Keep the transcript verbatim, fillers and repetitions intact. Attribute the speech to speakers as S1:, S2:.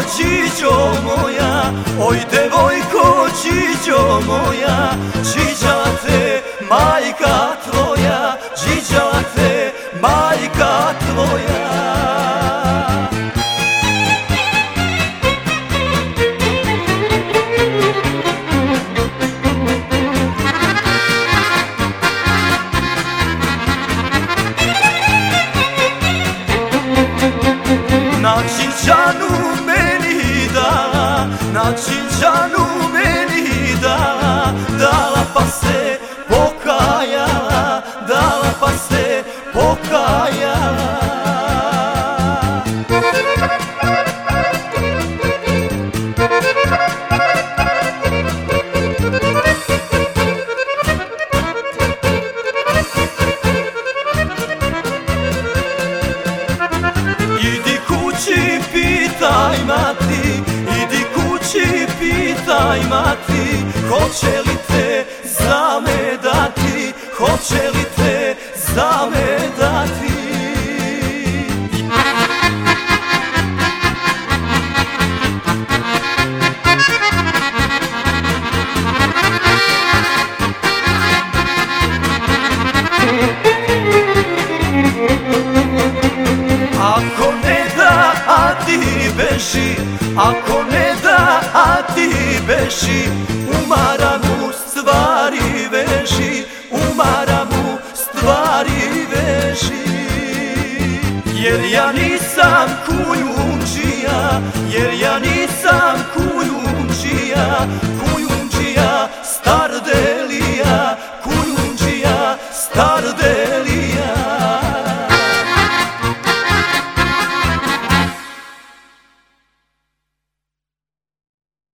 S1: čiđo moja, oj devojko čiđo moja, čiđa te majka tvoja, čiđa te majka tvoja. Na čičanu meni dala, na čičanu meni dala, dala pa se pokajala, dala pa se pokajala. Idi kući, pitaj mati, idi kući, pitaj mati, hoće li te za me dati, hoće li te za me dati. Ako ne da, a ti beži, ako ne da, a ti beži, u maramu stvari veži, u maramu stvari veži. Jer ja nisam kujundžija, jer ja nisam kujundžija, kujundžija stardelija, kujundžija stardelija.